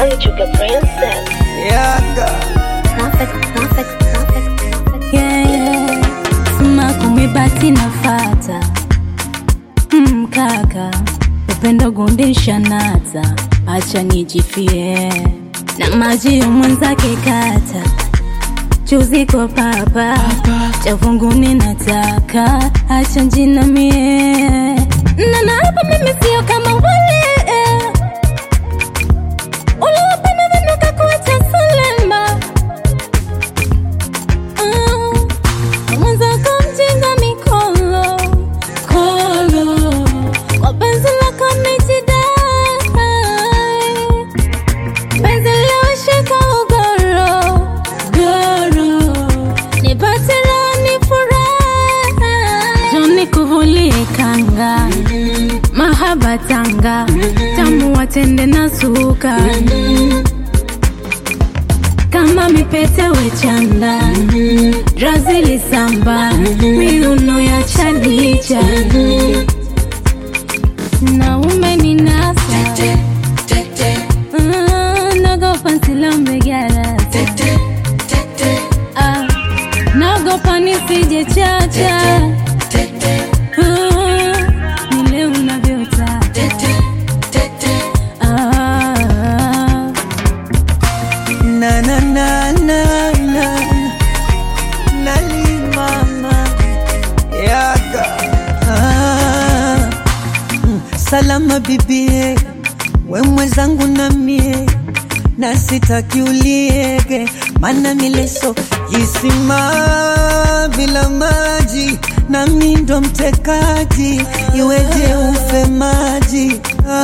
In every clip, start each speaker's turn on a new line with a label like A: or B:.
A: Sugar Princess.
B: Sima kumibati nafata kaka upendo gundisha nata acha nijifie na maji mwenzake kata chuzi kwa papa chavunguni nataka acha njina mie na hapa mimi sio kama wale ulowapenda vinuka kuacha salema mwenzako mjinga mikolo kolo kwa penzi lako nijidai penzi liwashika ugoro goro nipate leo nifurahi joni kuvulie kanga mahaba tanga tamu watende na suka kama mipete wechanda razili samba miuno ya chalicha na umeninasa nagopa nsilombegara nagopa nisije chacha nile unavyota
C: na na na na na nalimama yaka salama bibie we mwenzangu na mie na sitaki uliege mana mileso jisima bila maji na mindo mtekaji iweje ufe maji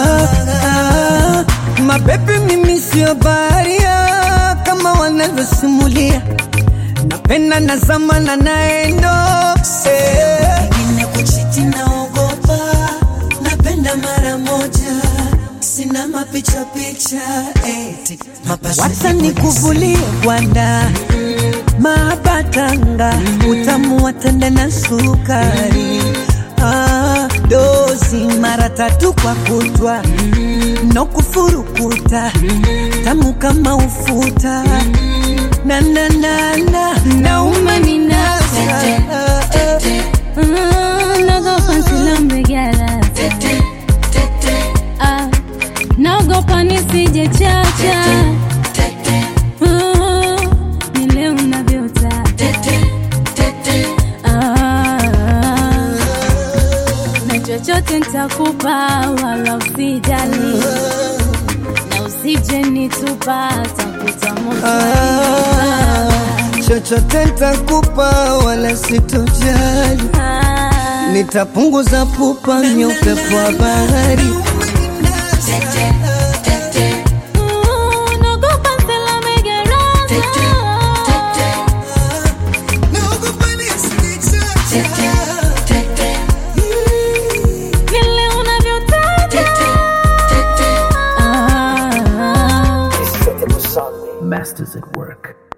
C: mapepe mimi sio baharia kama wanavyosimulia napenda na zamana naendo ingine kuchiti naogopa napenda mara moja sina mapicha wata nikuvulie gwanda mabatanga utamu watende na sukari dozi mara 3 kwa kutwa no kufurukuta tamu kama ufuta na na na na na umeninasa
B: nagopa nsilombegara nagopa nisije chacha nile unavyota na chochote nitakupa wala usijali na usije nitupa takuta moto
C: chochote nitakupa wala sitojali nitapunguza pupa nyeupepo wa bahari
D: Masters at work.